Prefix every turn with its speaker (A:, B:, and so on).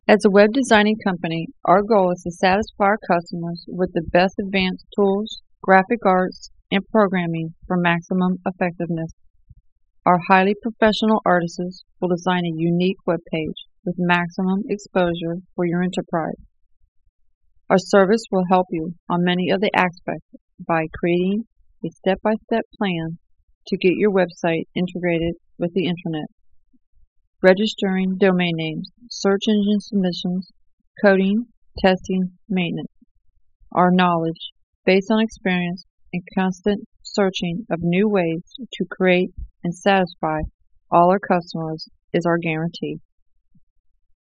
A: As a web designing company, our goal is to satisfy our customers with the best advanced tools, graphic arts, and programming for maximum effectiveness. Our highly professional artists will design a unique web page with maximum exposure for your enterprise. Our service will help you on many of the aspects by creating a step-by-step plan to get your website integrated with the Internet, registering domain names, search engine submissions, coding, testing, maintenance. Our knowledge, based on experience and constant searching of new ways to create and satisfy all our customers, is our guarantee.